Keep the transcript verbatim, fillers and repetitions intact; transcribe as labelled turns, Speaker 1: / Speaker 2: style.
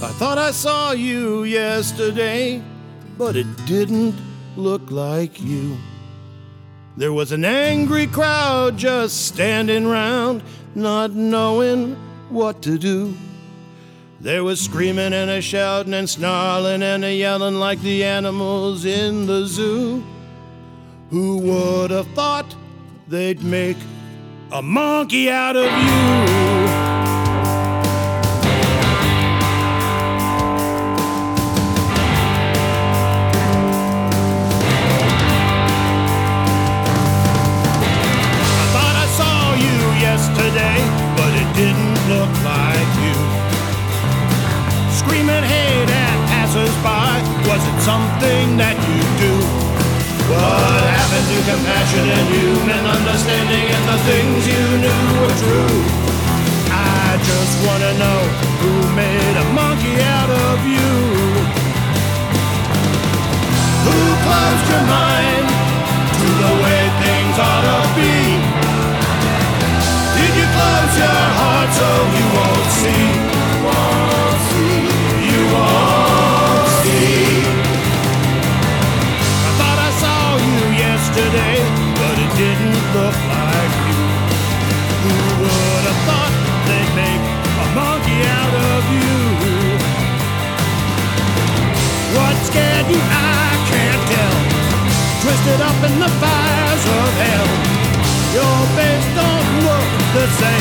Speaker 1: I thought I saw you yesterday, but it didn't look like you. There was an angry crowd just standing round, not knowing what to do. There was screaming and a shouting and snarling and a yelling like the animals in the zoo. Who would have thought they'd make a monkey out of you? Yesterday, but it didn't look like you. Screaming hate at passers-by, was it something that you do? What happened to compassion and human understanding and the things you knew were true? I just wanna know who made a monkey out of you. Who closed your mind to the way things ought to be? Close your heart so you won't see, won't see, you won't see. I thought I saw you yesterday, but it didn't look like you. Who would have thought they'd make a monkey out of you? What scared you, I can't tell. Twisted up in the fires of hell. Your face don't look the same.